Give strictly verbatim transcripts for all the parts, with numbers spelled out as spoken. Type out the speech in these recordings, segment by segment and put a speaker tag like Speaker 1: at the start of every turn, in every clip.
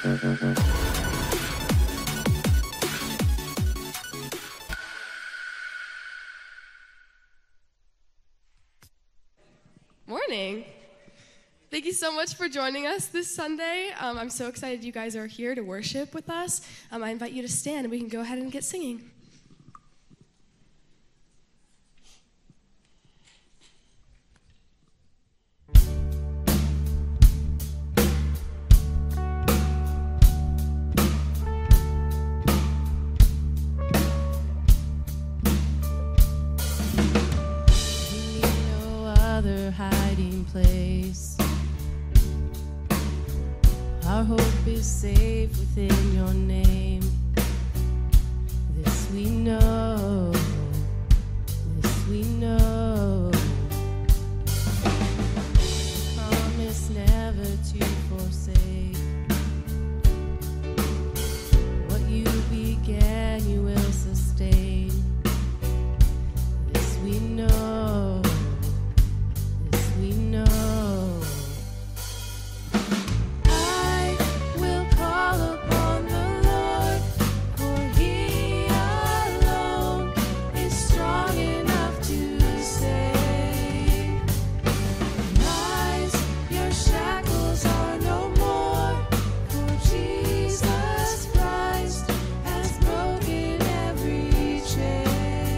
Speaker 1: Morning. Thank you so much for joining us this Sunday. Um, I'm so excited you guys are here to worship with us. Um, I invite you to stand and we can go ahead and get singing.
Speaker 2: Place. Our hope is safe within your name. This we know, this we know. Promise never to forsake. What you began, you will sustain. This we know. We know. I will call upon the Lord, for He alone is strong enough to save. Rise, your shackles are no more, for Jesus Christ has broken every chain.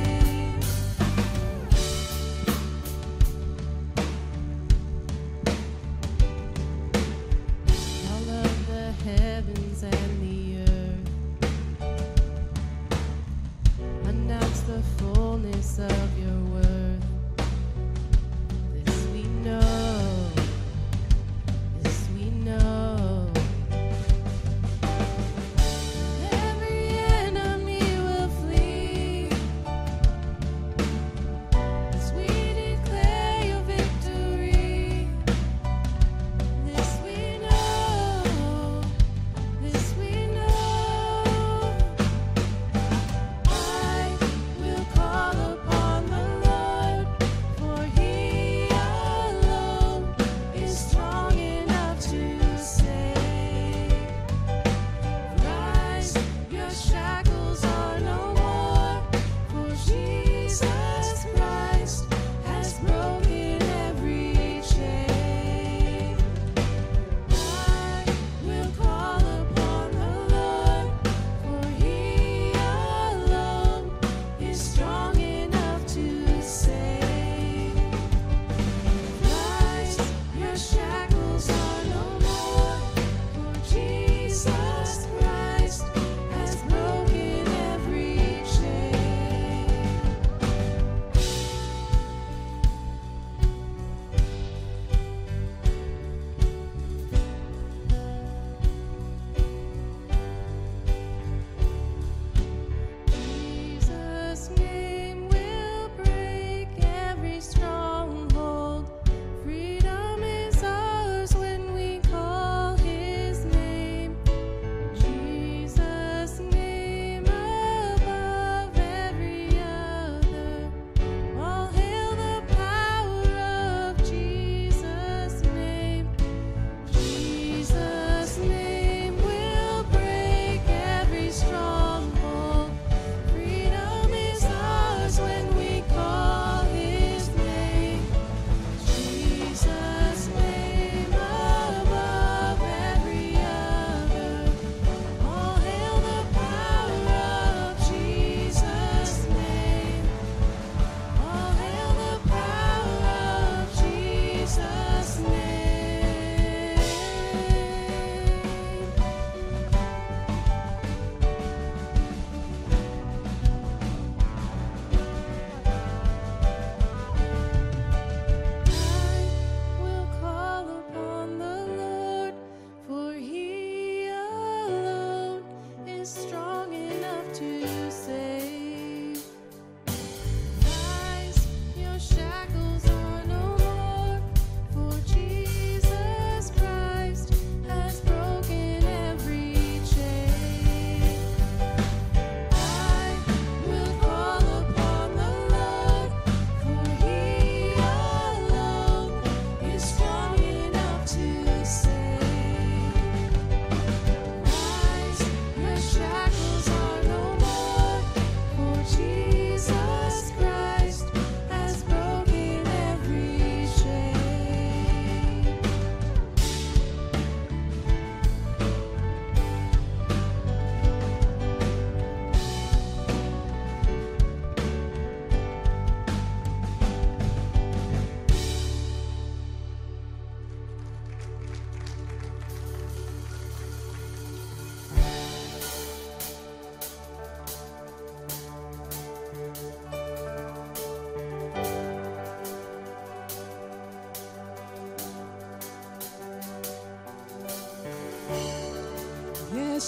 Speaker 2: Heavens and the earth announce the fullness of your worth. This we know, this we know. Every enemy will flee as we declare your victory. This we know. This we know. I will call upon the Lord.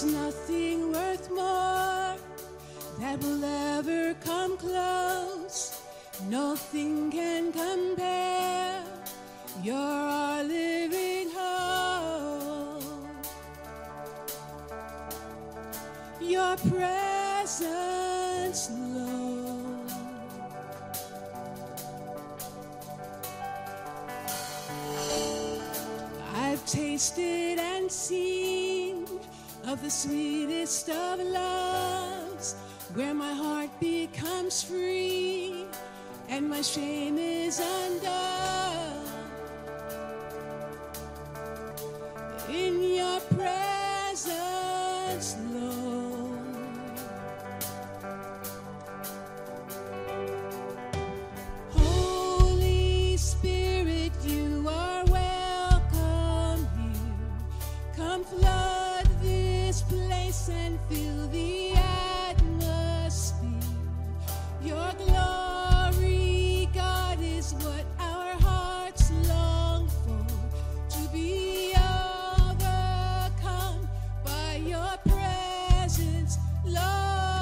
Speaker 2: There's nothing worth more that will ever come close. Nothing can compare. You're our living hope. Your presence, Lord. I've tasted and seen of the sweetest of loves, where my heart becomes free and my shame is undone. In your presence, Lord. Holy Spirit, you are welcome here. Come flood this place and fill the atmosphere. Your glory, God, is what our hearts long for, to be overcome by your presence, Lord.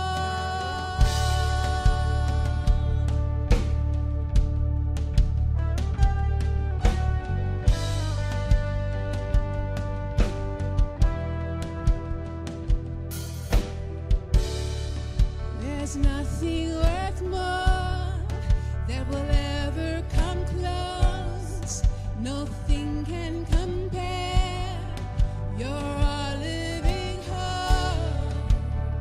Speaker 2: There's nothing worth more that will ever come close. Nothing can compare. You're our living hope.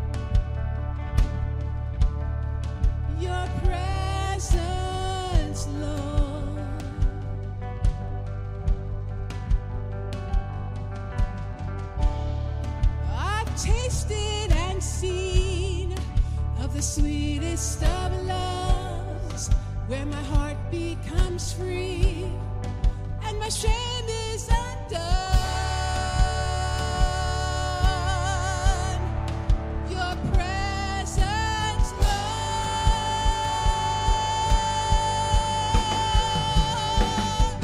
Speaker 2: Your presence, Lord. I've tasted and seen of the sweetest of loves, where my heart becomes free and my shame is undone. Your presence, Lord.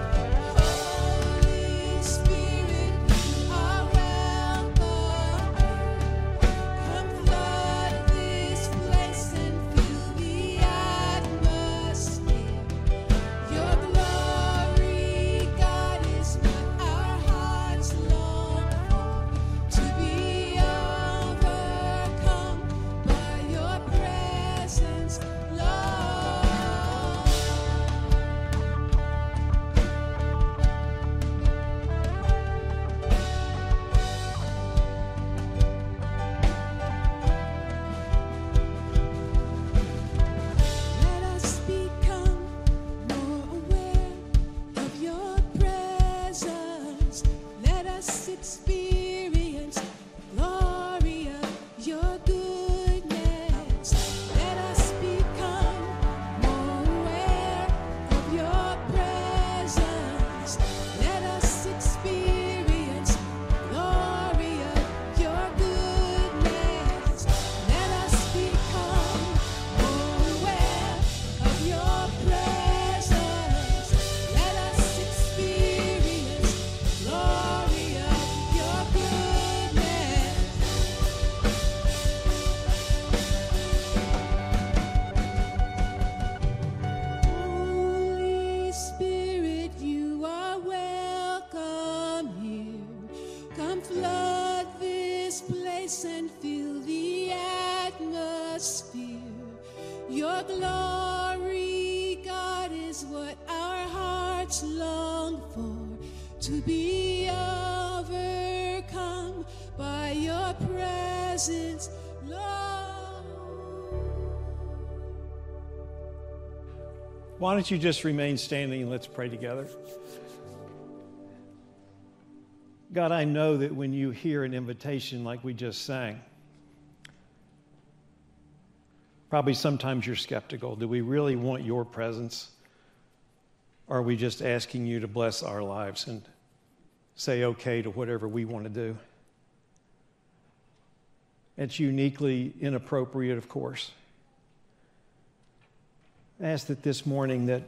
Speaker 2: Holy Spirit, you are welcome. Come flood this place and fill the atmosphere. Your glory, God, is what our hearts long for, to be overcome by your presence, Lord. Let us become more aware of your presence. Let us experience the glory of your goodness. Let us become more aware of your presence. Let us experience the glory of your goodness. Let us become more aware of your presence. Let us experience the glory of your goodness. Holy Spirit, you are welcome here. Come flood this place and fill the atmosphere. Your glory, God, is what our hearts long for, to be overcome by your presence, Lord.
Speaker 3: Why don't you just remain standing and let's pray together? God, I know that when you hear an invitation like we just sang, probably sometimes you're skeptical. Do we really want your presence? Or are we just asking you to bless our lives and say okay to whatever we want to do? It's uniquely inappropriate, of course. I ask that this morning that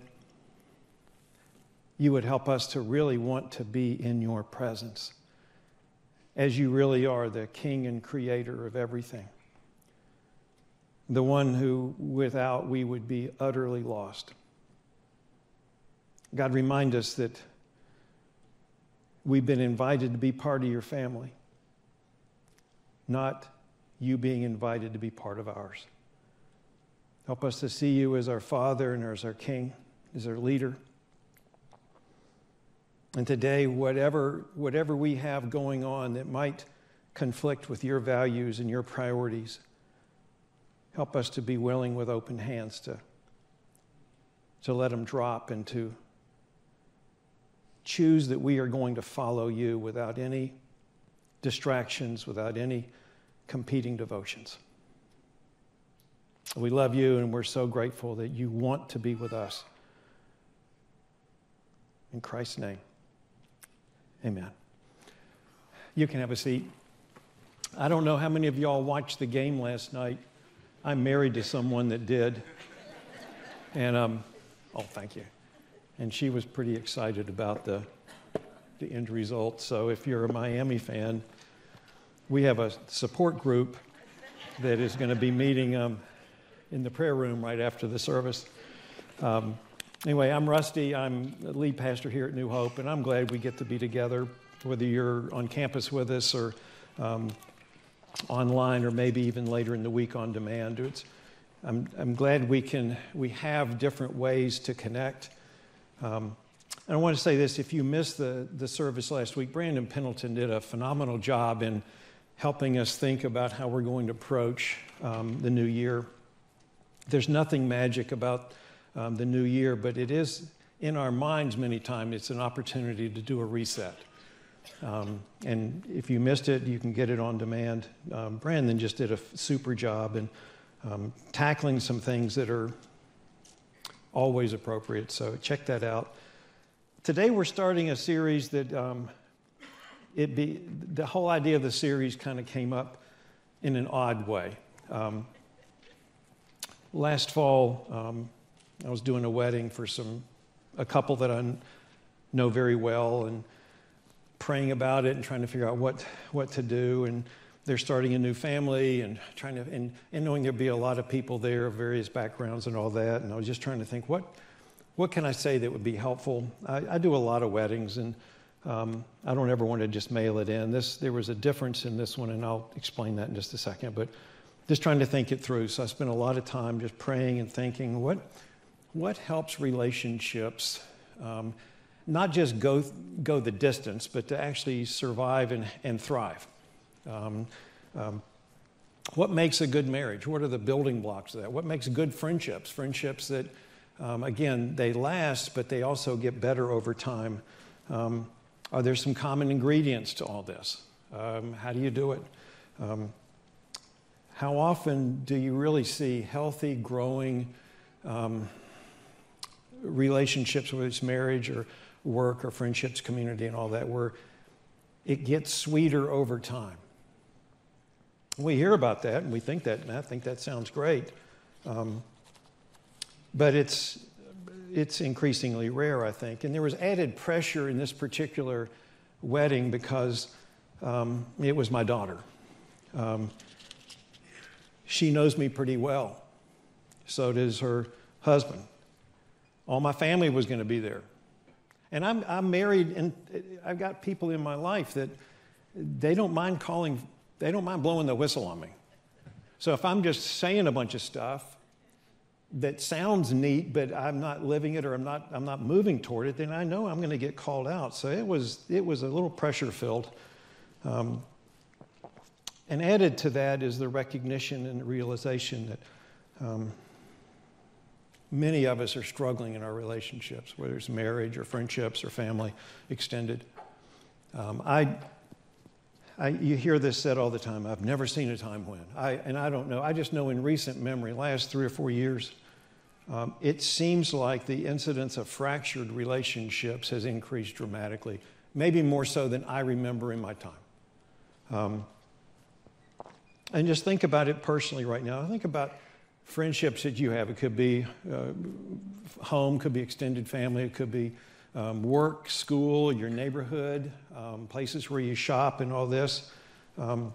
Speaker 3: you would help us to really want to be in your presence as you really are, the King and Creator of everything. The one who without we would be utterly lost. God, remind us that we've been invited to be part of your family, not you being invited to be part of ours. Help us to see you as our Father and as our King, as our leader. And today, whatever, whatever we have going on that might conflict with your values and your priorities, help us to be willing with open hands to, to let them drop and to choose that we are going to follow you without any distractions, without any competing devotions. We love you, and we're so grateful that you want to be with us. In Christ's name, amen. You can have a seat. I don't know how many of y'all watched the game last night. I'm married to someone that did. And, um, oh, thank you. And she was pretty excited about the, the end result. So if you're a Miami fan, we have a support group that is going to be meeting um, in the prayer room right after the service. Um, anyway, I'm Rusty. I'm the lead pastor here at New Hope, and I'm glad we get to be together, whether you're on campus with us or um, online or maybe even later in the week on demand. It's, I'm, I'm glad we can we have different ways to connect. Um, and I want to say this, if you missed the, the service last week, Brandon Pendleton did a phenomenal job in helping us think about how we're going to approach um, the new year. There's nothing magic about um, the new year, but it is in our minds many times, it's an opportunity to do a reset. Um, and if you missed it, you can get it on demand. Um, Brandon just did a super job in um, tackling some things that are always appropriate, so check that out. Today we're starting a series that um, it be the whole idea of the series kind of came up in an odd way. Um, last fall, um, I was doing a wedding for some a couple that I know very well, and praying about it and trying to figure out what what to do. And they're starting a new family and trying to, and, and knowing there'd be a lot of people there of various backgrounds and all that. And I was just trying to think, what what can I say that would be helpful? I, I do a lot of weddings, and um, I don't ever want to just mail it in. This there was a difference in this one, and I'll explain that in just a second. But just trying to think it through. So I spent a lot of time just praying and thinking, what what helps relationships um, not just go go the distance, but to actually survive and, and thrive. Um, um, what makes a good marriage? What are the building blocks of that? What makes good friendships? Friendships that, um, again, they last, but they also get better over time. Um, are there some common ingredients to all this? Um, how do you do it? Um, how often do you really see healthy, growing um, relationships, whether it's marriage or work or friendships, community, and all that, where it gets sweeter over time? We hear about that, and we think that, and I think that sounds great. Um, but it's it's increasingly rare, I think. And there was added pressure in this particular wedding because um, it was my daughter. Um, she knows me pretty well. So does her husband. All my family was going to be there. And I'm, I'm married, and I've got people in my life that they don't mind calling, they don't mind blowing the whistle on me. So if I'm just saying a bunch of stuff that sounds neat, but I'm not living it or I'm not, I'm not moving toward it, then I know I'm going to get called out. So it was, it was a little pressure-filled. Um, and added to that is the recognition and the realization that um, many of us are struggling in our relationships, whether it's marriage or friendships or family extended. Um, I, I, you hear this said all the time, I've never seen a time when. I, and I don't know, I just know in recent memory, last three or four years, um, it seems like the incidence of fractured relationships has increased dramatically, maybe more so than I remember in my time. Um, and just think about it personally right now. Think about friendships that you have. It could be uh, home, could be extended family, it could be um, work, school, your neighborhood, um, places where you shop and all this. Um,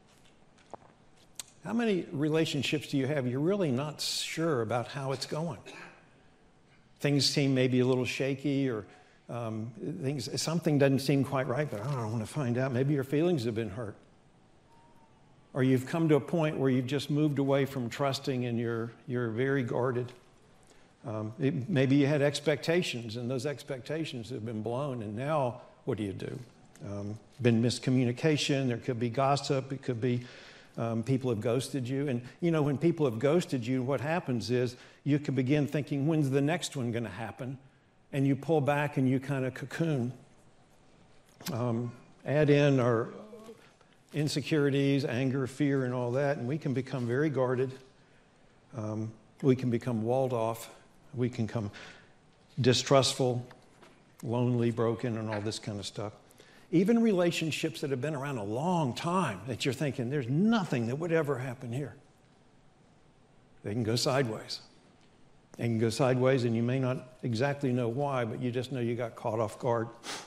Speaker 3: how many relationships do you have you're really not sure about how it's going? Things seem maybe a little shaky, or um, things, something doesn't seem quite right, but I don't want to find out. Maybe your feelings have been hurt. Or you've come to a point where you've just moved away from trusting and you're, you're very guarded. Um, it, maybe you had expectations, and those expectations have been blown, and now what do you do? Um, been miscommunication, there could be gossip, it could be um, people have ghosted you. And you know, when people have ghosted you, what happens is you can begin thinking, when's the next one going to happen? And you pull back and you kind of cocoon. Um, add in our insecurities, anger, fear, and all that, and we can become very guarded. Um, we can become walled off. We can become distrustful, lonely, broken, and all this kind of stuff. Even relationships that have been around a long time that you're thinking, there's nothing that would ever happen here. They can go sideways. They can go sideways, and you may not exactly know why, but you just know you got caught off guard.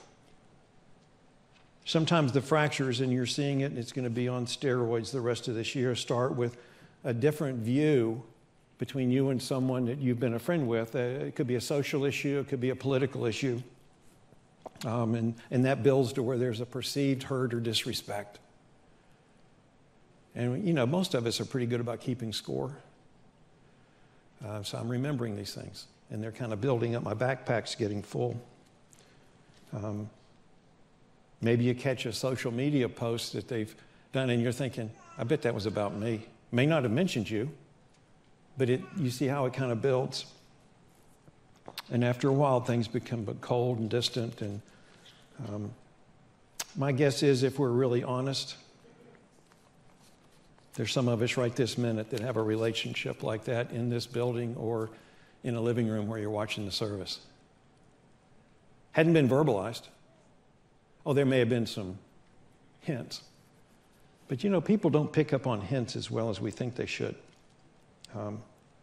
Speaker 3: Sometimes the fractures, and you're seeing it, and it's going to be on steroids the rest of this year, start with a different view between you and someone that you've been a friend with. Uh, it could be a social issue, it could be a political issue. Um, and, and that builds to where there's a perceived hurt or disrespect. And, you know, most of us are pretty good about keeping score. Uh, so I'm remembering these things, and they're kind of building up. My backpack's getting full. Um, maybe you catch a social media post that they've done, and you're thinking, I bet that was about me. May not have mentioned you, but it, you see how it kind of builds. And after a while, things become cold and distant. And um, my guess is, if we're really honest, there's some of us right this minute that have a relationship like that in this building or in a living room where you're watching the service. Hadn't been verbalized. Oh, there may have been some hints. But you know, people don't pick up on hints as well as we think they should. Um,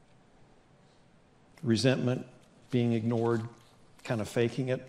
Speaker 3: resentment, being ignored, kind of faking it.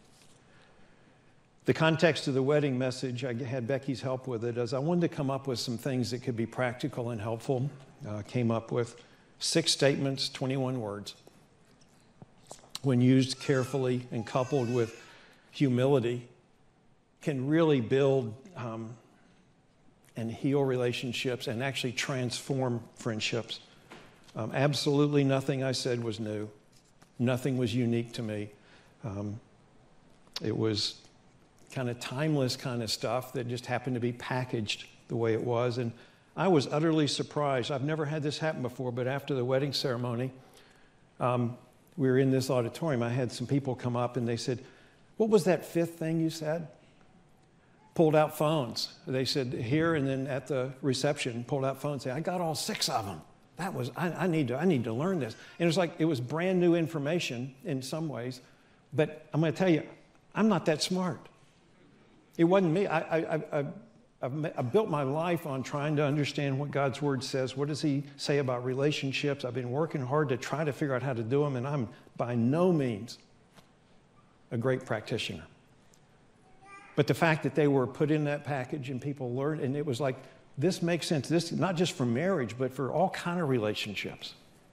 Speaker 3: The context of the wedding message, I had Becky's help with it, as I wanted to come up with some things that could be practical and helpful. Uh, came up with six statements, twenty-one words. When used carefully and coupled with humility, can really build um, and heal relationships and actually transform friendships. Um, absolutely nothing I said was new. Nothing was unique to me. Um, it was kind of timeless kind of stuff that just happened to be packaged the way it was. And I was utterly surprised. I've never had this happen before, but after the wedding ceremony, um, we were in this auditorium. I had some people come up and they said, what was that fifth thing you said? Pulled out phones. They said here, and then at the reception, pulled out phones, say, I got all six of them. That was, I, I need to, I need to learn this. And it was like, it was brand new information in some ways, but I'm going to tell you, I'm not that smart. It wasn't me. I, I, I, I've, I've built my life on trying to understand what God's Word says. What does He say about relationships? I've been working hard to try to figure out how to do them, and I'm by no means a great practitioner. But the fact that they were put in that package and people learned, and it was like, this makes sense. This not just for marriage, but for all kind of relationships.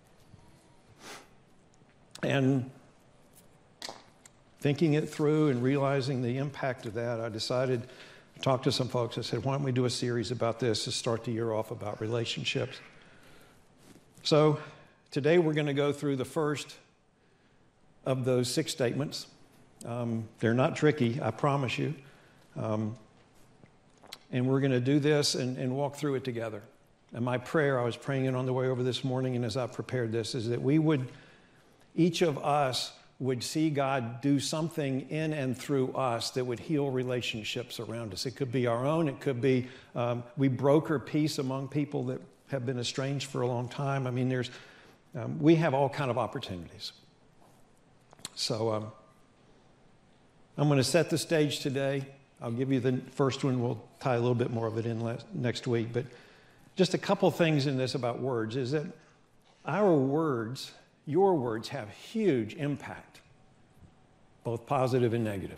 Speaker 3: And thinking it through and realizing the impact of that, I decided to talk to some folks. I said, why don't we do a series about this to start the year off about relationships? So today we're going to go through the first of those six statements. Um, they're not tricky, I promise you. Um, and we're going to do this and, and walk through it together. And my prayer, I was praying it on the way over this morning, and as I prepared this, is that we would, each of us, would see God do something in and through us that would heal relationships around us. It could be our own. It could be um, we broker peace among people that have been estranged for a long time. I mean, there's um, we have all kind of opportunities. So um, I'm going to set the stage today. I'll give you the first one. We'll tie a little bit more of it in last, next week. But just a couple things in this about words is that our words, your words, have huge impact both positive and negative.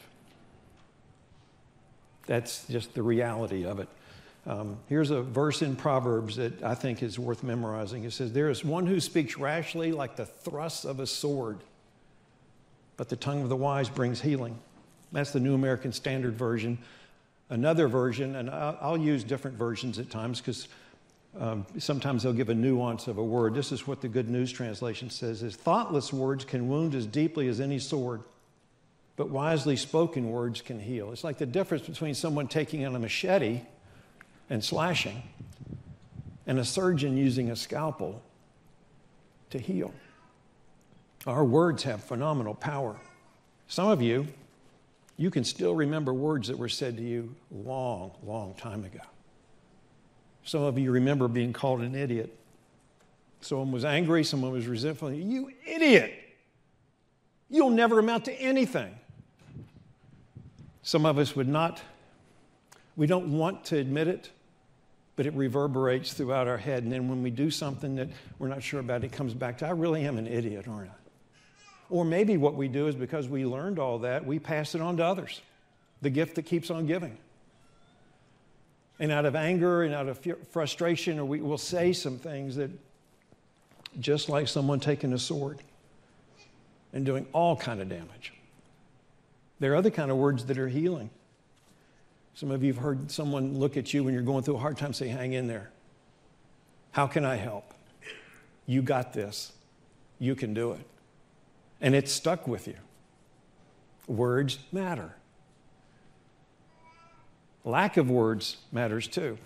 Speaker 3: That's just the reality of it. Um, here's a verse in Proverbs that I think is worth memorizing. It says, there is one who speaks rashly like the thrust of a sword, but the tongue of the wise brings healing. That's the New American Standard Version. Another version, and I'll, I'll use different versions at times because um, sometimes they'll give a nuance of a word. This is what the Good News Translation says, is thoughtless words can wound as deeply as any sword, but wisely spoken words can heal. It's like the difference between someone taking on a machete and slashing and a surgeon using a scalpel to heal. Our words have phenomenal power. Some of you, you can still remember words that were said to you long, long time ago. Some of you remember being called an idiot. Someone was angry, someone was resentful. You idiot! You'll never amount to anything. Some of us would not, we don't want to admit it, but it reverberates throughout our head. And then when we do something that we're not sure about, it comes back to, I really am an idiot, aren't I? Or maybe what we do is because we learned all that, we pass it on to others, the gift that keeps on giving. And out of anger and out of frustration, or we will say some things that, just like someone taking a sword and doing all kind of damage. There are other kind of words that are healing. Some of you have heard someone look at you when you're going through a hard time, say, hang in there. How can I help? You got this. You can do it. And it's stuck with you. Words matter. Lack of words matters too.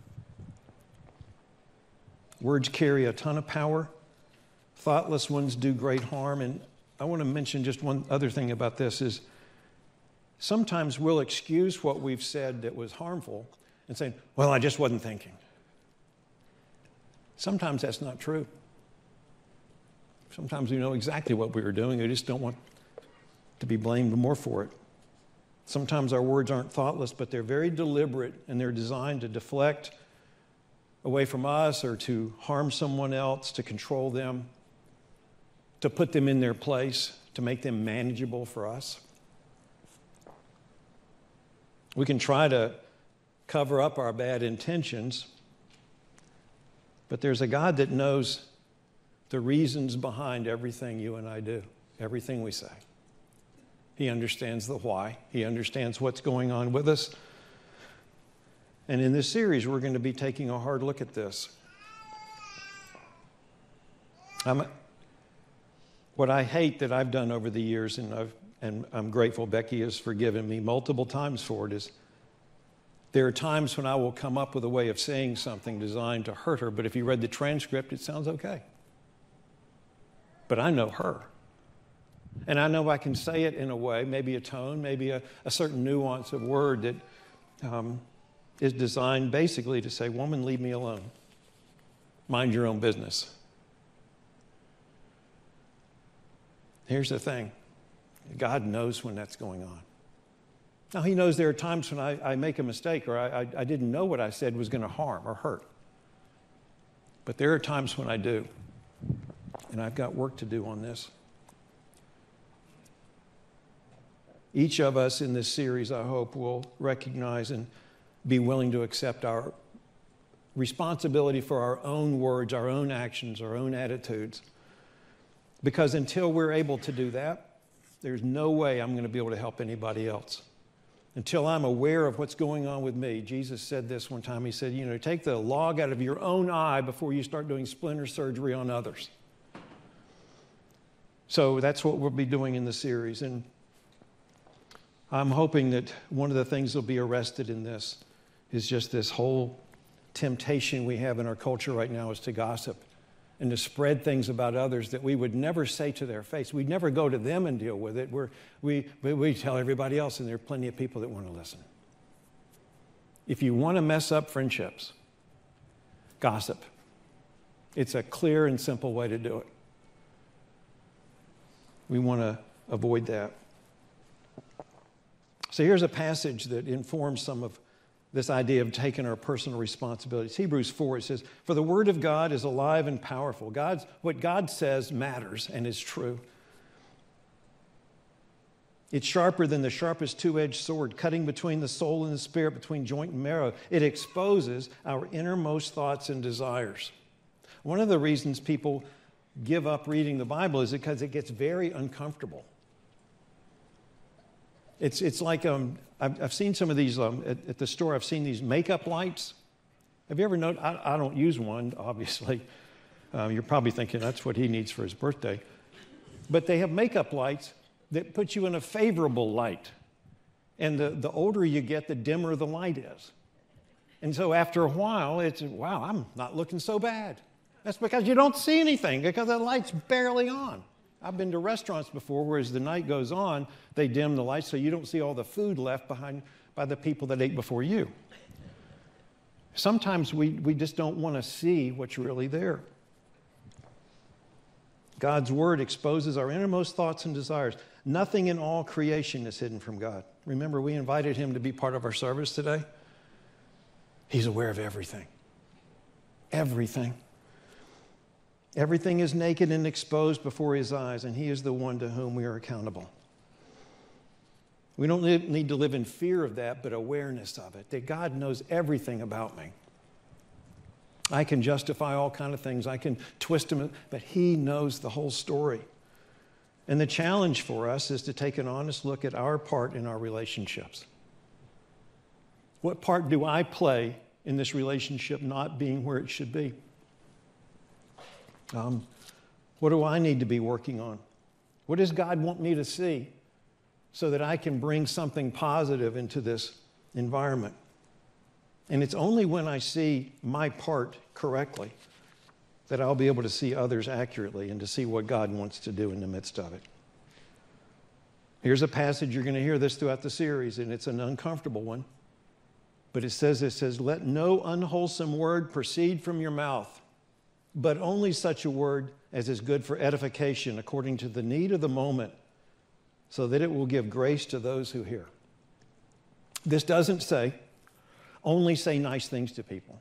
Speaker 3: Words carry a ton of power. Thoughtless ones do great harm. And I want to mention just one other thing about this is sometimes we'll excuse what we've said that was harmful and say, well, I just wasn't thinking. Sometimes that's not true. Sometimes we know exactly what we were doing. We just don't want to be blamed more for it. Sometimes our words aren't thoughtless, but they're very deliberate, and they're designed to deflect away from us or to harm someone else, to control them, to put them in their place, to make them manageable for us. We can try to cover up our bad intentions, but there's a God that knows the reasons behind everything you and I do, everything we say. He understands the why. He understands what's going on with us. And in this series, we're going to be taking a hard look at this. I'm, what I hate that I've done over the years, and, I've, and I'm grateful Becky has forgiven me multiple times for it, is there are times when I will come up with a way of saying something designed to hurt her, but if you read the transcript, it sounds okay. But I know her. And I know I can say it in a way, maybe a tone, maybe a, a certain nuance of word that um, is designed basically to say, woman, leave me alone. Mind your own business. Here's the thing. God knows when that's going on. Now, he knows there are times when I, I make a mistake or I, I, I didn't know what I said was going to harm or hurt. But there are times when I do. And I've got work to do on this. Each of us in this series, I hope, will recognize and be willing to accept our responsibility for our own words, our own actions, our own attitudes. Because until we're able to do that, there's no way I'm going to be able to help anybody else. Until I'm aware of what's going on with me. Jesus said this one time. He said, you know, take the log out of your own eye before you start doing splinter surgery on others. So that's what we'll be doing in the series. And I'm hoping that one of the things that'll be arrested in this is just this whole temptation we have in our culture right now is to gossip and to spread things about others that we would never say to their face. We'd never go to them and deal with it. We're, we, we tell everybody else, and there are plenty of people that want to listen. If you want to mess up friendships, gossip. It's a clear and simple way to do it. We want to avoid that. So here's a passage that informs some of this idea of taking our personal responsibilities. Hebrews four, it says, for the word of God is alive and powerful. God's, what God says matters and is true. It's sharper than the sharpest two-edged sword, cutting between the soul and the spirit, between joint and marrow. It exposes our innermost thoughts and desires. One of the reasons people give up reading the Bible is because it gets very uncomfortable. It's, it's like, um, I've, I've seen some of these, um, at, at the store, I've seen these makeup lights. Have you ever noticed? I, I don't use one, obviously. Um, you're probably thinking that's what he needs for his birthday. But they have makeup lights that put you in a favorable light. And the, the older you get, the dimmer the light is. And so after a while, it's, wow, I'm not looking so bad. That's because you don't see anything, because the light's barely on. I've been to restaurants before where as the night goes on, they dim the lights so you don't see all the food left behind by the people that ate before you. Sometimes we, we just don't want to see what's really there. God's word exposes our innermost thoughts and desires. Nothing in all creation is hidden from God. Remember, we invited him to be part of our service today. He's aware of everything. Everything. Everything is naked and exposed before his eyes, and he is the one to whom we are accountable. We don't need to live in fear of that, but awareness of it, that God knows everything about me. I can justify all kinds of things. I can twist them, but he knows the whole story. And the challenge for us is to take an honest look at our part in our relationships. What part do I play in this relationship not being where it should be? Um, what do I need to be working on? What does God want me to see so that I can bring something positive into this environment? And it's only when I see my part correctly that I'll be able to see others accurately and to see what God wants to do in the midst of it. Here's a passage, you're going to hear this throughout the series, and it's an uncomfortable one. But it says, it says, let no unwholesome word proceed from your mouth, but only such a word as is good for edification according to the need of the moment, so that it will give grace to those who hear. This doesn't say, only say nice things to people.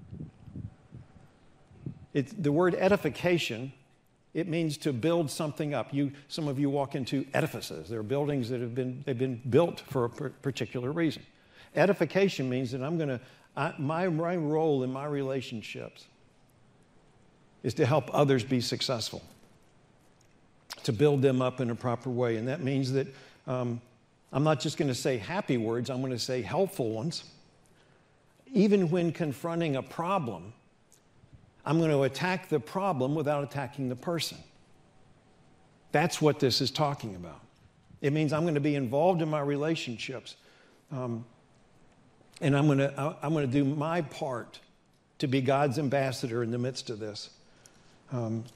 Speaker 3: It's, the word edification, it means to build something up. You, some of you walk into edifices. They're buildings that have been, they've been built for a particular reason. Edification means that I'm going to, my, my role in my relationships is to help others be successful, to build them up in a proper way. And that means that um, I'm not just going to say happy words, I'm going to say helpful ones. Even when confronting a problem, I'm going to attack the problem without attacking the person. That's what this is talking about. It means I'm going to be involved in my relationships, um, and I'm going to I'm going to do my part to be God's ambassador in the midst of this. Um,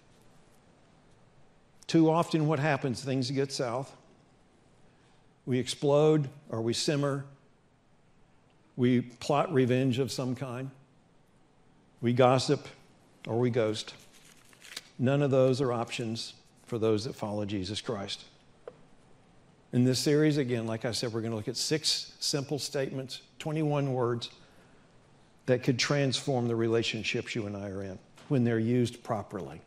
Speaker 3: too often, what happens? Things get south. We explode, or we simmer. We plot revenge of some kind. We gossip, or we ghost. None of those are options for those that follow Jesus Christ. In this series, again, like I said, we're going to look at six simple statements, twenty-one words, that could transform the relationships you and I are in when they're used properly.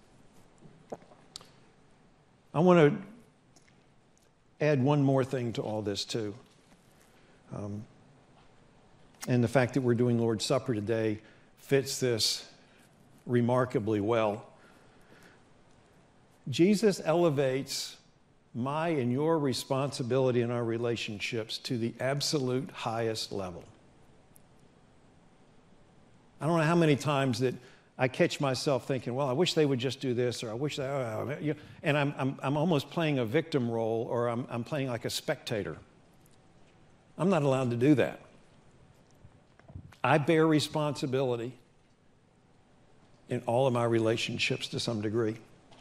Speaker 3: I want to add one more thing to all this, too. Um, and the fact that we're doing Lord's Supper today fits this remarkably well. Jesus elevates my and your responsibility in our relationships to the absolute highest level. I don't know how many times that I catch myself thinking, well, I wish they would just do this, or I wish they, oh, and I'm, I'm, I'm almost playing a victim role, or I'm, I'm playing like a spectator. I'm not allowed to do that. I bear responsibility in all of my relationships to some degree.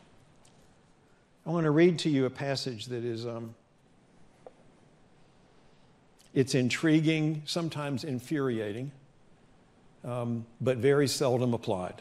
Speaker 3: I want to read to you a passage that is, um, it's intriguing, sometimes infuriating, um, but very seldom applied.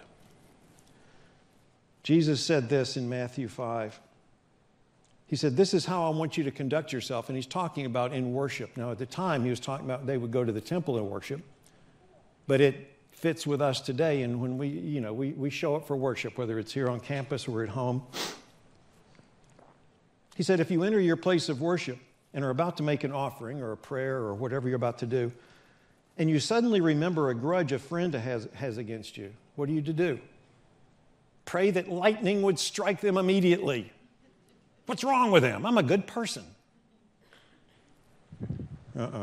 Speaker 3: Jesus said this in Matthew five. He said, this is how I want you to conduct yourself. And he's talking about in worship. Now, at the time, he was talking about they would go to the temple and worship. But it fits with us today. And when we, you know, we, we show up for worship, whether it's here on campus or at home. He said, if you enter your place of worship and are about to make an offering or a prayer or whatever you're about to do, and you suddenly remember a grudge a friend has, has against you, what are you to do? Pray that lightning would strike them immediately. What's wrong with them? I'm a good person. Uh-uh.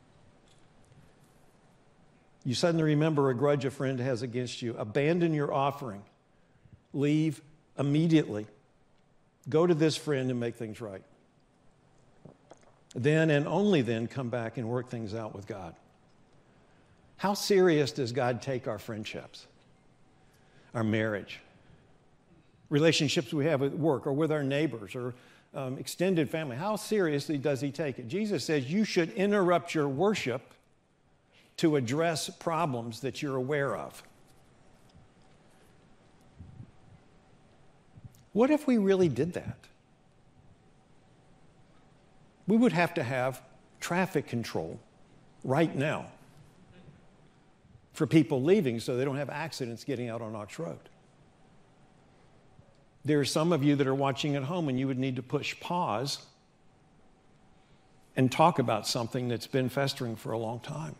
Speaker 3: You suddenly remember a grudge a friend has against you. Abandon your offering. Leave immediately. Go to this friend and make things right. Then and only then come back and work things out with God. How serious does God take our friendships, our marriage, relationships we have at work or with our neighbors or um, extended family? How seriously does he take it? Jesus says you should interrupt your worship to address problems that you're aware of. What if we really did that? We would have to have traffic control right now for people leaving so they don't have accidents getting out on Ox Road. There are some of you that are watching at home and you would need to push pause and talk about something that's been festering for a long time.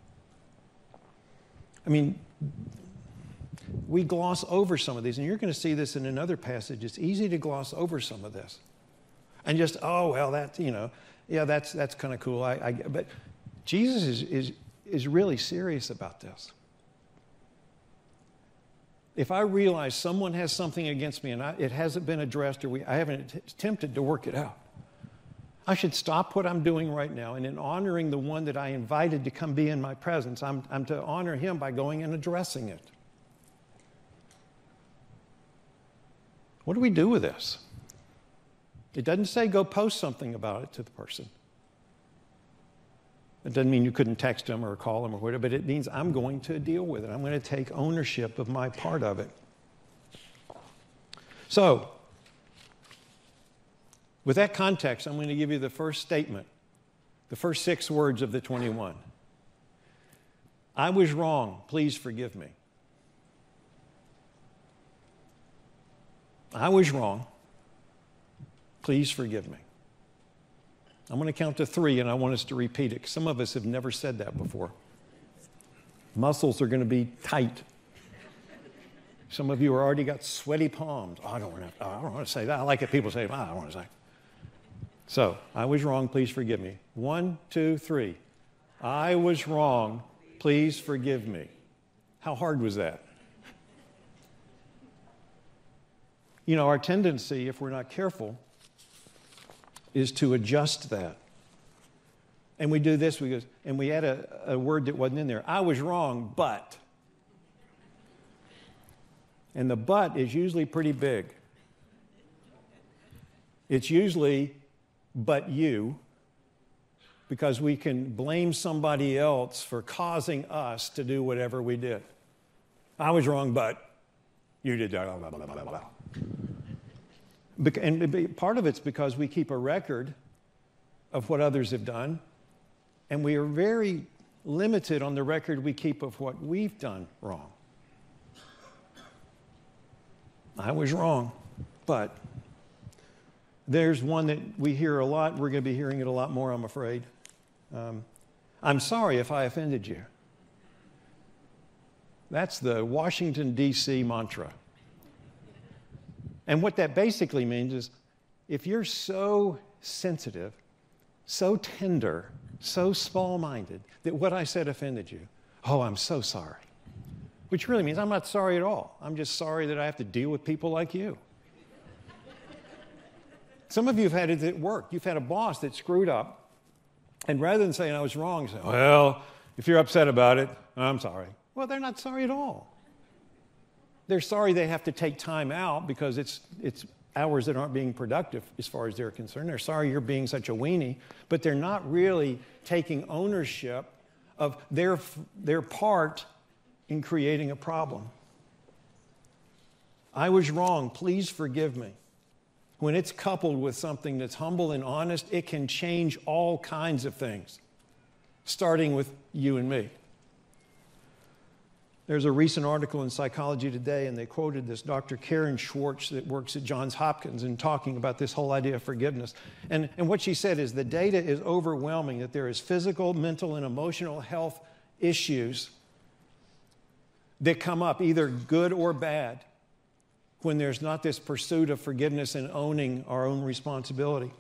Speaker 3: I mean, we gloss over some of these, and you're going to see this in another passage. It's easy to gloss over some of this. And just, oh, well, that, you know, yeah, that's that's kind of cool. I, I, but Jesus is, is, is really serious about this. If I realize someone has something against me and I, it hasn't been addressed or we, I haven't attempted to work it out, I should stop what I'm doing right now, and in honoring the one that I invited to come be in my presence, I'm, I'm to honor him by going and addressing it. What do we do with this? It doesn't say go post something about it to the person. It doesn't mean you couldn't text them or call them or whatever, but it means I'm going to deal with it. I'm going to take ownership of my part of it. So, with that context, I'm going to give you the first statement, the first six words of the twenty-one. I was wrong. Please forgive me. I was wrong. Please forgive me. I'm going to count to three, and I want us to repeat it. Some of us have never said that before. Muscles are going to be tight. Some of you are already got sweaty palms. Oh, I don't want to. Oh, I don't want to say that. I like it. People say, oh, I don't want to say. So, I was wrong. Please forgive me. One, two, three. I was wrong. Please forgive me. How hard was that? You know, our tendency, if we're not careful, is to adjust that. And we do this, we go, and we add a, a word that wasn't in there. I was wrong, but. And the but is usually pretty big. It's usually, but you, because we can blame somebody else for causing us to do whatever we did. I was wrong, but you did that. Blah, blah, blah, blah, blah. And part of it's because we keep a record of what others have done, and we are very limited on the record we keep of what we've done wrong. I was wrong, but there's one that we hear a lot. We're going to be hearing it a lot more, I'm afraid. Um, I'm sorry if I offended you. That's the Washington, D C mantra. And what that basically means is if you're so sensitive, so tender, so small-minded that what I said offended you, oh, I'm so sorry. Which really means I'm not sorry at all. I'm just sorry that I have to deal with people like you. Some of you have had it at work. You've had a boss that screwed up, and rather than saying I was wrong, say, well, if you're upset about it, I'm sorry. Well, they're not sorry at all. They're sorry they have to take time out because it's it's hours that aren't being productive as far as they're concerned. They're sorry you're being such a weenie, but they're not really taking ownership of their their part in creating a problem. I was wrong. Please forgive me. When it's coupled with something that's humble and honest, it can change all kinds of things, starting with you and me. There's a recent article in Psychology Today, and they quoted this Doctor Karen Schwartz that works at Johns Hopkins and talking about this whole idea of forgiveness. And, and what she said is the data is overwhelming, that there is physical, mental, and emotional health issues that come up, either good or bad, when there's not this pursuit of forgiveness and owning our own responsibility.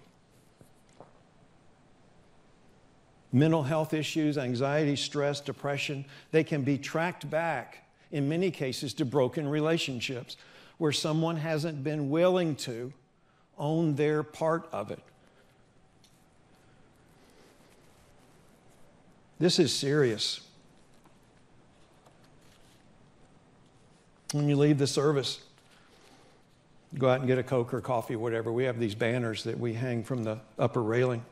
Speaker 3: Mental health issues, anxiety, stress, depression, they can be tracked back, in many cases, to broken relationships where someone hasn't been willing to own their part of it. This is serious. When you leave the service, go out and get a Coke or coffee, whatever. We have these banners that we hang from the upper railing.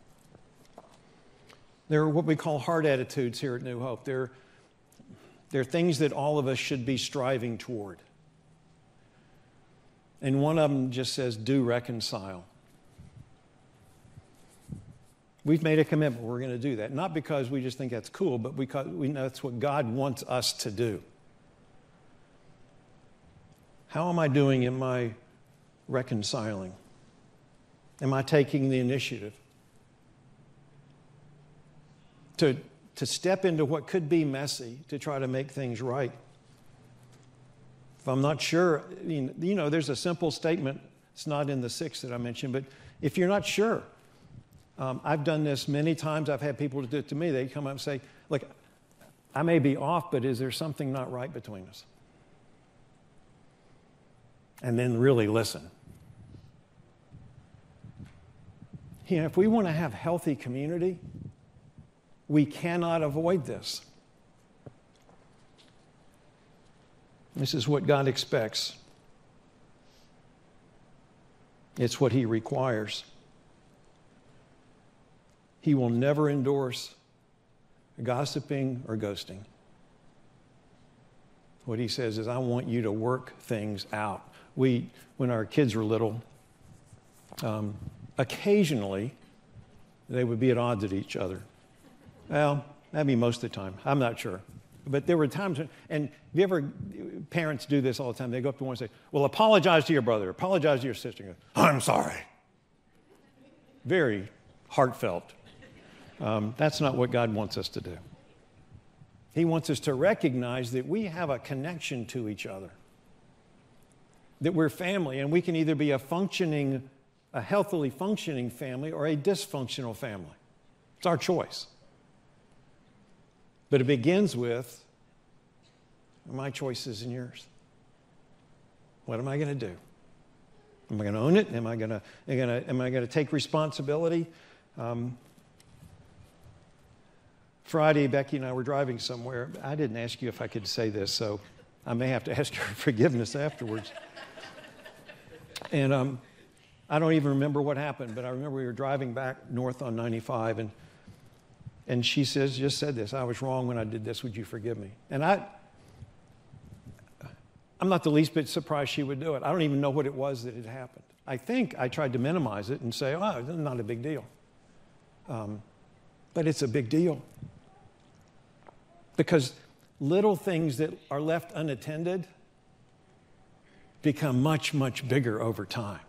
Speaker 3: There are what we call heart attitudes here at New Hope. They're, they're things that all of us should be striving toward. And one of them just says, do reconcile. We've made a commitment. We're going to do that. Not because we just think that's cool, but because we know that's what God wants us to do. How am I doing in my reconciling? Am I taking the initiative? To, to step into what could be messy to try to make things right. If I'm not sure, I mean, you know, there's a simple statement. It's not in the six that I mentioned, but if you're not sure, um, I've done this many times. I've had people do it to me. They come up and say, look, I may be off, but is there something not right between us? And then really listen. You know, if we want to have healthy community, we cannot avoid this. This is what God expects. It's what He requires. He will never endorse gossiping or ghosting. What He says is, I want you to work things out. We, when our kids were little, um, occasionally they would be at odds with each other. Well, that'd be most of the time. I'm not sure. But there were times, when, and you ever, parents do this all the time. They go up to one and say, well, apologize to your brother, apologize to your sister. And go, I'm sorry. Very heartfelt. Um, that's not what God wants us to do. He wants us to recognize that we have a connection to each other, that we're family, and we can either be a functioning, a healthily functioning family or a dysfunctional family. It's our choice. But it begins with my choices and yours. What am I going to do? Am I going to own it? Am I going to, am I going to take responsibility? Um, Friday, Becky and I were driving somewhere. I didn't ask you if I could say this, so I may have to ask your forgiveness afterwards. And um, I don't even remember what happened, but I remember we were driving back north on ninety-five, and And she says, just said this, I was wrong when I did this, would you forgive me? And I, I'm not the least bit surprised she would do it. I don't even know what it was that had happened. I think I tried to minimize it and say, oh, it's not a big deal. Um, but it's a big deal. Because little things that are left unattended become much, much bigger over time.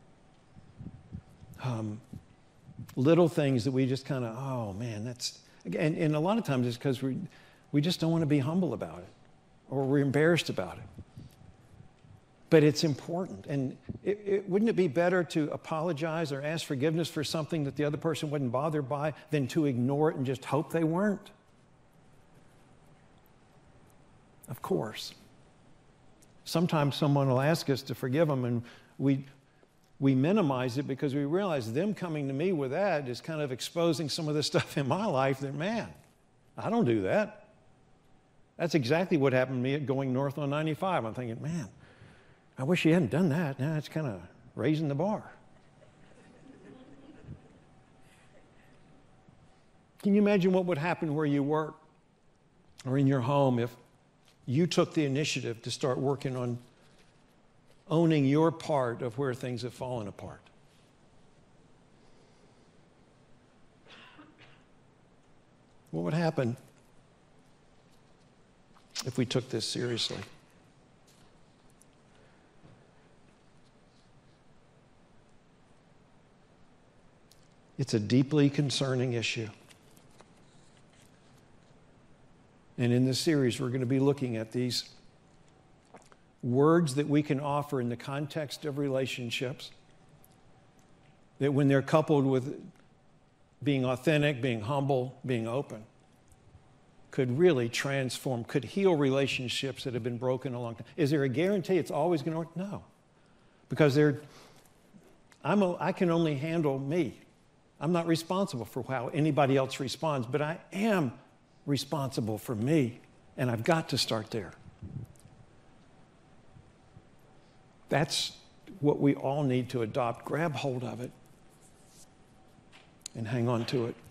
Speaker 3: Um, Little things that we just kind of, oh man, that's, and, and a lot of times it's because we, we just don't want to be humble about it, or we're embarrassed about it. But it's important. And it, it, wouldn't it be better to apologize or ask forgiveness for something that the other person wasn't bothered by than to ignore it and just hope they weren't? Of course. Sometimes someone will ask us to forgive them, and we, we minimize it because we realize them coming to me with that is kind of exposing some of the stuff in my life that, man, I don't do that. That's exactly what happened to me at going north on ninety-five. I'm thinking, man, I wish you hadn't done that. Now it's kind of raising the bar. Can you imagine what would happen where you work or in your home if you took the initiative to start working on owning your part of where things have fallen apart? What would happen if we took this seriously. It's a deeply concerning issue. And in this series, we're going to be looking at these words that we can offer in the context of relationships, that when they're coupled with being authentic, being humble, being open, could really transform, could heal relationships that have been broken a long time. Is there a guarantee it's always going to work? No. Because they're, I'm a, I can only handle me. I'm not responsible for how anybody else responds, but I am responsible for me, and I've got to start there. That's what we all need to adopt. Grab hold of it and hang on to it.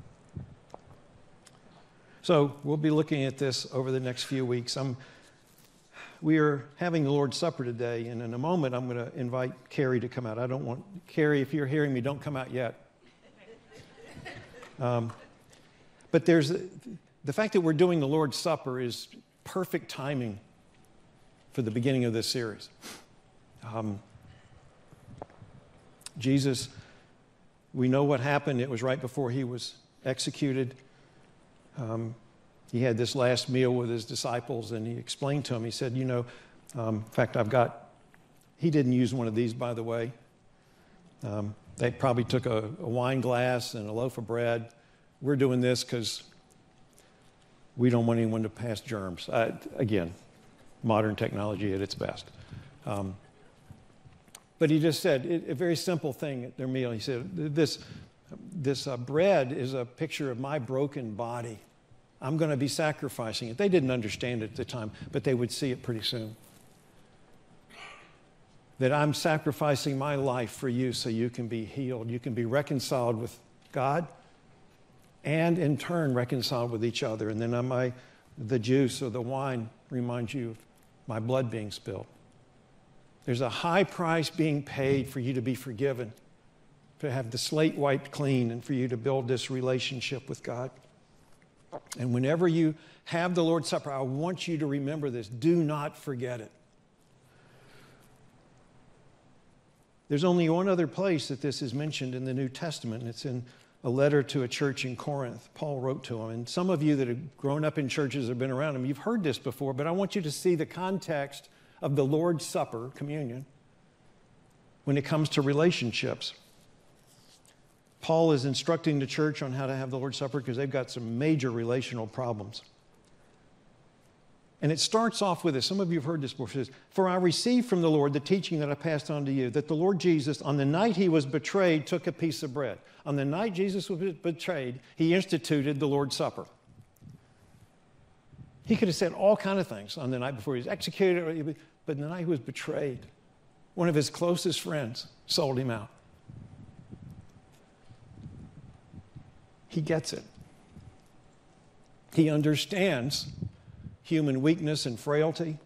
Speaker 3: So we'll be looking at this over the next few weeks. I'm, we are having the Lord's Supper today, and in a moment I'm going to invite Carrie to come out. I don't want, Carrie, if you're hearing me, don't come out yet. Um, but there's, the fact that we're doing the Lord's Supper is perfect timing for the beginning of this series. Um, Jesus, we know what happened. It was right before he was executed. Um, he had this last meal with his disciples, and he explained to them, he said, you know, um, in fact, I've got, he didn't use one of these, by the way. Um, they probably took a, a wine glass and a loaf of bread. We're doing this because we don't want anyone to pass germs. Uh, again, modern technology at its best. Um, but he just said, it, a very simple thing at their meal. He said, this, this uh, bread is a picture of my broken body. I'm going to be sacrificing it. They didn't understand it at the time, but they would see it pretty soon. That I'm sacrificing my life for you so you can be healed. You can be reconciled with God and in turn reconciled with each other. And then on my, the juice or the wine reminds you of my blood being spilled. There's a high price being paid for you to be forgiven, to have the slate wiped clean, and for you to build this relationship with God. And whenever you have the Lord's Supper, I want you to remember this. Do not forget it. There's only one other place that this is mentioned in the New Testament, and it's in a letter to a church in Corinth. Paul wrote to them. And some of you that have grown up in churches or have been around them, you've heard this before, but I want you to see the context of the Lord's Supper, communion, when it comes to relationships. Paul is instructing the church on how to have the Lord's Supper because they've got some major relational problems. And it starts off with this. Some of you have heard this before. It says, for I received from the Lord the teaching that I passed on to you, that the Lord Jesus, on the night he was betrayed, took a piece of bread. On the night Jesus was betrayed, he instituted the Lord's Supper. He could have said all kinds of things on the night before he was executed, but the night he was betrayed, one of his closest friends sold him out. He gets it. He understands human weakness and frailty,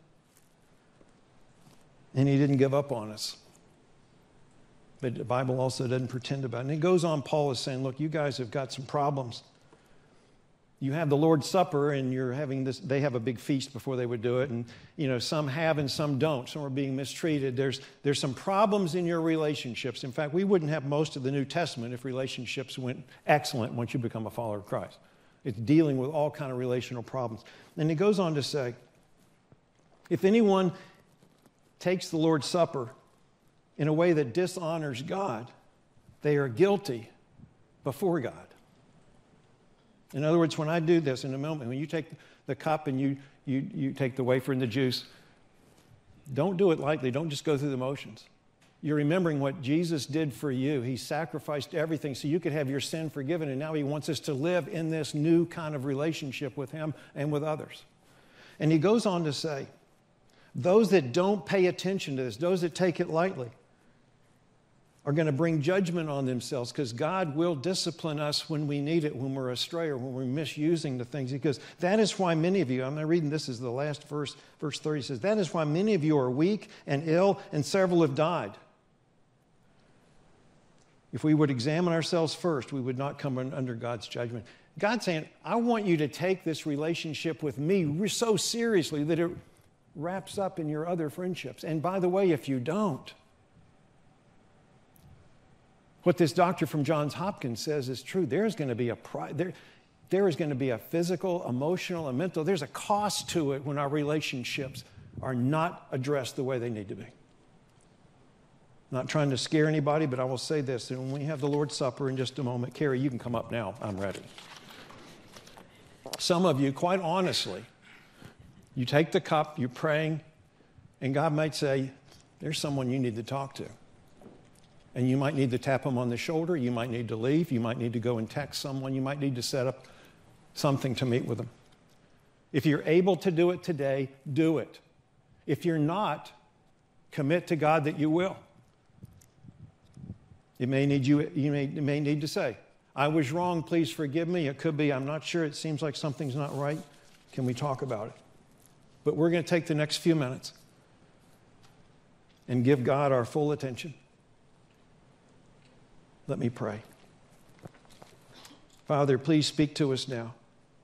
Speaker 3: and he didn't give up on us. But the Bible also doesn't pretend about it. And it goes on, Paul is saying, look, you guys have got some problems. You have the Lord's Supper, and you're having this, they have a big feast before they would do it, and you know, some have and some don't. Some are being mistreated. There's, there's some problems in your relationships. In fact, we wouldn't have most of the New Testament if relationships went excellent once you become a follower of Christ. It's dealing with all kind of relational problems. And he goes on to say, if anyone takes the Lord's Supper in a way that dishonors God, they are guilty before God. In other words, when I do this in a moment, when you take the cup and you, you, you take the wafer and the juice, don't do it lightly. Don't just go through the motions. You're remembering what Jesus did for you. He sacrificed everything so you could have your sin forgiven, and now he wants us to live in this new kind of relationship with him and with others. And he goes on to say, those that don't pay attention to this, those that take it lightly, are going to bring judgment on themselves, because God will discipline us when we need it, when we're astray or when we're misusing the things. Because that is why many of you, I'm reading this is the last verse, verse thirty says, that is why many of you are weak and ill, and several have died. If we would examine ourselves first, we would not come under God's judgment. God's saying, I want you to take this relationship with me so seriously that it wraps up in your other friendships. And by the way, if you don't, what this doctor from Johns Hopkins says is true. There's going to be a pri- there, there is going to be a physical, emotional, and mental. There's a cost to it when our relationships are not addressed the way they need to be. Not trying to scare anybody, but I will say this. And when we have the Lord's Supper in just a moment, Carrie, you can come up now. I'm ready. Some of you, quite honestly, you take the cup, you're praying, and God might say, there's someone you need to talk to. And you might need to tap them on the shoulder. You might need to leave. You might need to go and text someone. You might need to set up something to meet with them. If you're able to do it today, do it. If you're not, commit to God that you will. You may need, you, you may, you may need to say, I was wrong, please forgive me. It could be, I'm not sure, it seems like something's not right. Can we talk about it? But we're going to take the next few minutes and give God our full attention. Let me pray. Father, please speak to us now.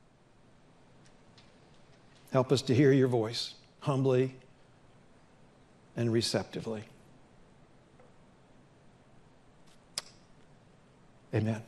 Speaker 3: Help us to hear your voice humbly and receptively. Amen.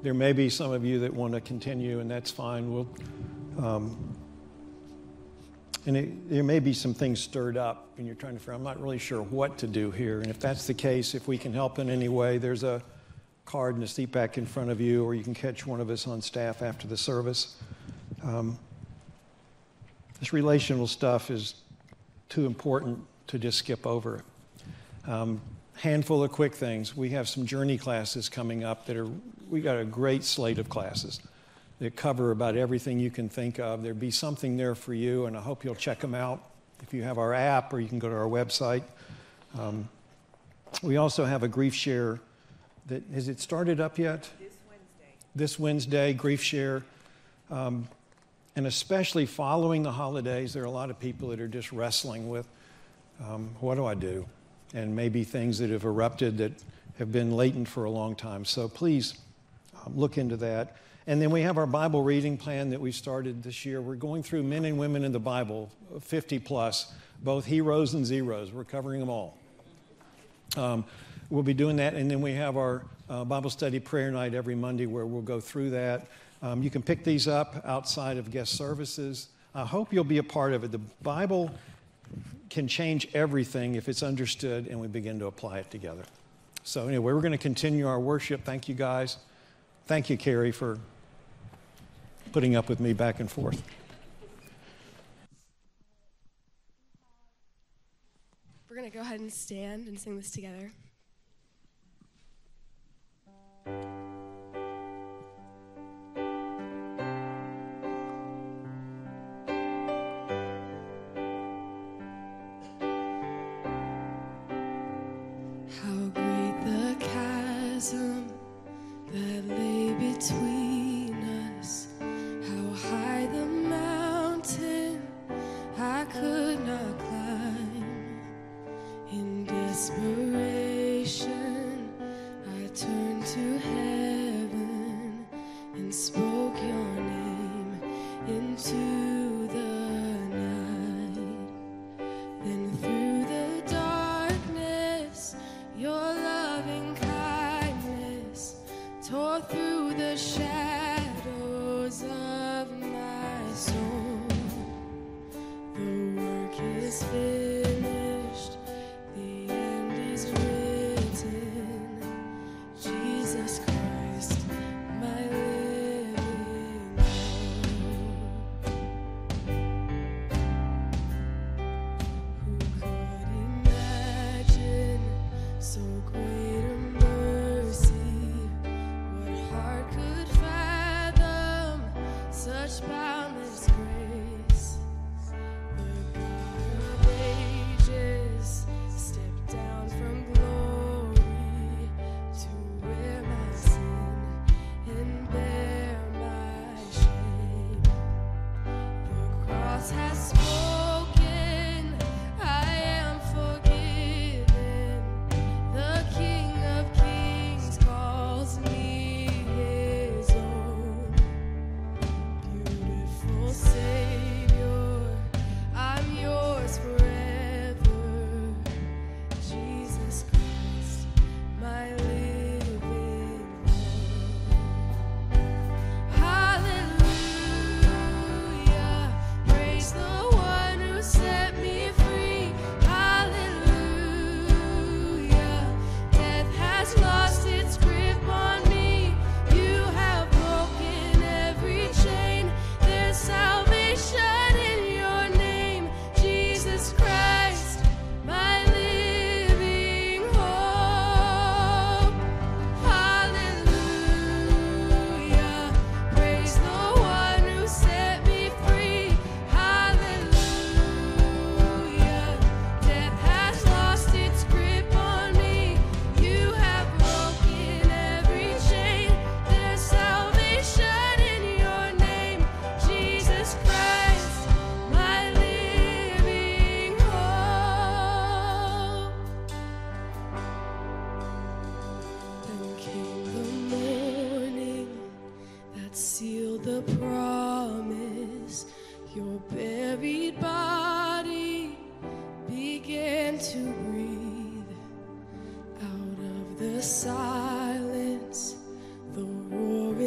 Speaker 3: there may be some of you that want to continue, and that's fine. We'll, um, and it, there may be some things stirred up, and you're trying to figure, I'm not really sure what to do here. And if that's the case, if we can help in any way, there's a card and a seat back in front of you, or you can catch one of us on staff after the service. Um, this relational stuff is too important to just skip over. Um, handful of quick things. We have some journey classes coming up that are, we got a great slate of classes that cover about everything you can think of. There'll be something there for you, and I hope you'll check them out if you have our app, or you can go to our website. Um, we also have a Grief Share that, has it started up yet?
Speaker 4: This Wednesday.
Speaker 3: This Wednesday, Grief Share. Um, and especially following the holidays, there are a lot of people that are just wrestling with, um, what do I do? And maybe things that have erupted that have been latent for a long time. So please um, look into that. And then we have our Bible reading plan that we started this year. We're going through men and women in the Bible, fifty plus, both heroes and zeros. We're covering them all. Um, we'll be doing that. And then we have our uh, Bible study prayer night every Monday where we'll go through that. Um, you can pick these up outside of guest services. I hope you'll be a part of it. The Bible can change everything if it's understood and we begin to apply it together. So anyway, we're going to continue our worship. Thank you, guys. Thank you, Carrie, for putting up with me back and forth.
Speaker 1: We're going to go ahead and stand and sing this together.
Speaker 2: That lay between us, how high the mountain I could not climb. In desperation, I turned to heaven and spoke your name into the night. Then through the darkness, your loving kindness tore through the shadows of my soul. The work is finished, the end is written. Jesus Christ, my living hope. Who could imagine so great a mercy? Heart could fathom such boundless grace. The God of ages stepped down from glory to wear my sin and bear my shame. The cross has spoken, I am forgiven. The King of Kings calls me his own. Beautiful Savior, I'm yours forever. Jesus Christ, my living hope. Hallelujah, praise the one who set me free. Hallelujah, death has lost its grip on me. You have broken every chain. There's salvation in your name, Jesus Christ, my living hope. Hallelujah, praise the one who set me free. Hallelujah, death has lost its grip on me. You have broken every chain. There's salvation in your name, Jesus Christ, my living hope. Then came the morning that sealed the promise. Your buried body began to breathe. Out of the silence, the roaring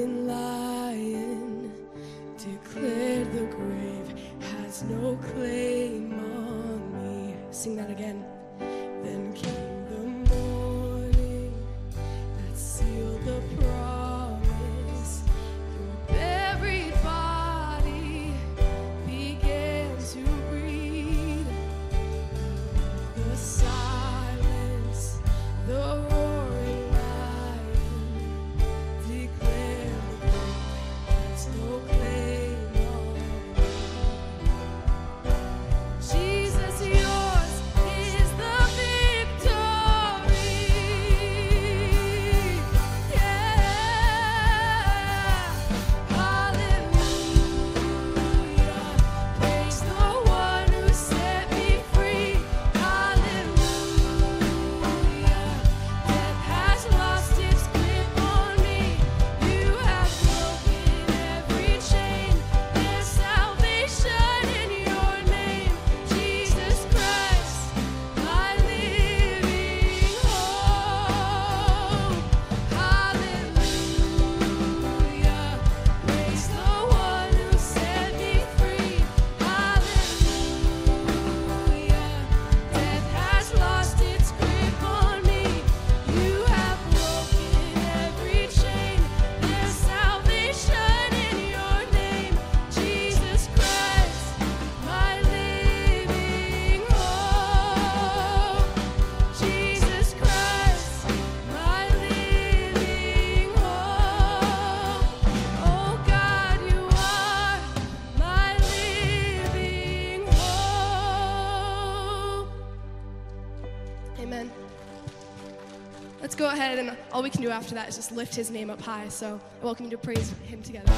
Speaker 1: all we can do after that is just lift his name up high. So I welcome you to praise him together.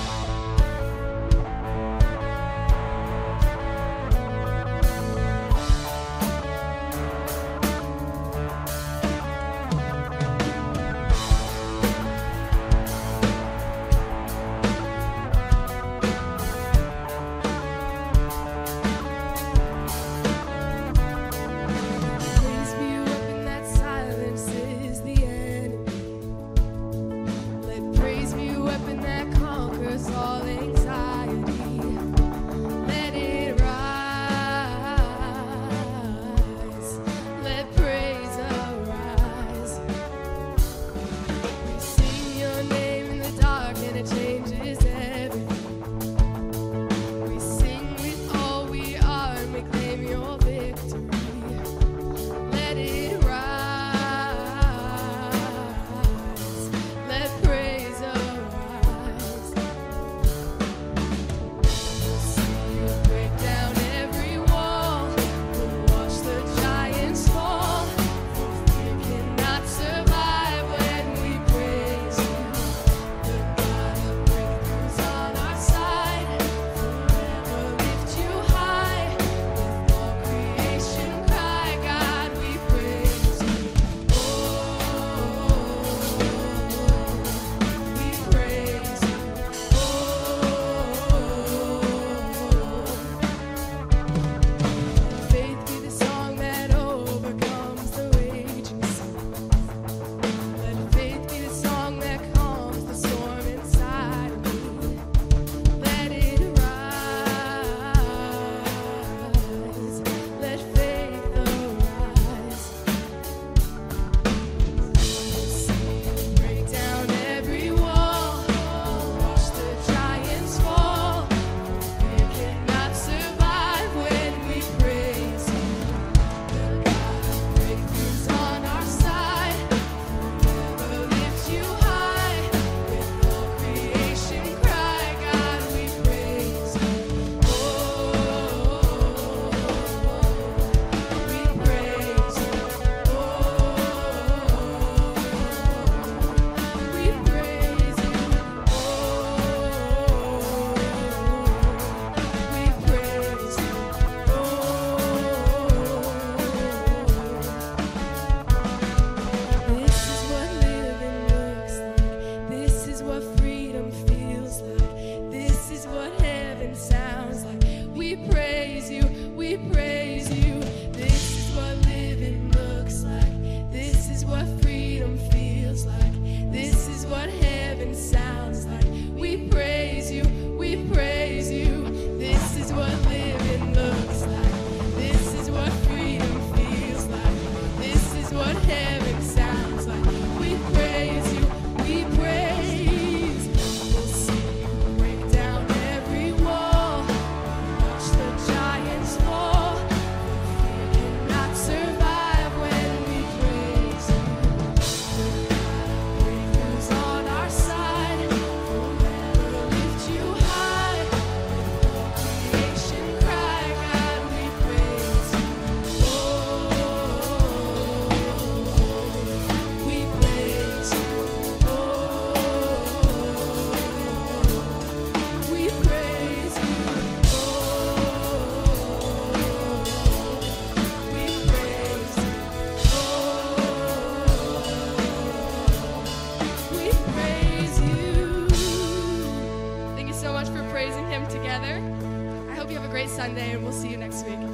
Speaker 1: Sunday, and we'll see you next week.